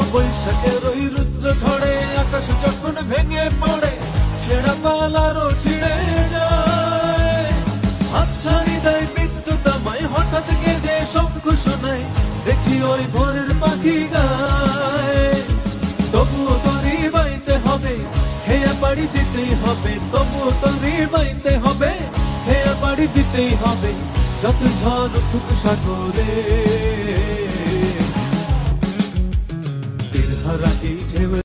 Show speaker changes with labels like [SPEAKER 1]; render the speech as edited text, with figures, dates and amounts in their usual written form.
[SPEAKER 1] বৈশাখের ওই রুদ্র ঝড়ে আকাশ যখন ভেঙে পড়ে, ছেঁড়া পালারও ছিঁড়ে যায়। হাতছানি দেয় বিদ্যুৎ আমায়, হঠাৎ গেজে শঙ্খ শোনায়, দেখি ওই ভোরের পাখি গায়। তবুও তরি বাইতে হবে, খেয়ে পাড়ি দিতেই হবে, তবুও তরি বাইতে হবে, খেয়ে পাড়ি দিতেই হবে, যত ঝড় উঠুক সাগরে। তীর হারা এই ঢেউ